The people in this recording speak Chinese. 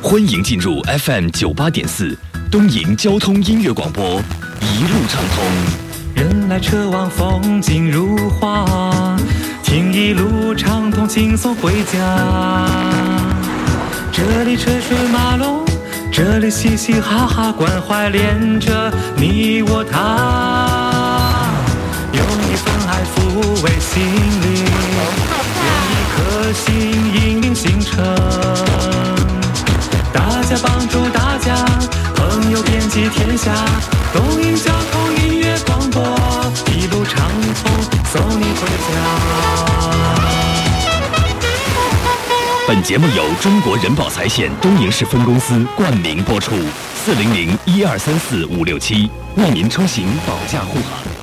欢迎进入 FM98.4东营交通音乐广播，一路畅通。 人来车往，风景如画，听一路畅通，轻松回家。这里车水马龙，这里嘻嘻哈哈，关怀连着你我他，用一份爱抚慰心灵，用一颗心引领行程。大家帮助大家，朋友遍及天下，东营交通音乐广播，一路畅通，送你回家。 本节目由中国人保财险东营市分公司冠名播出，400-1234-567，为您出行保驾护航。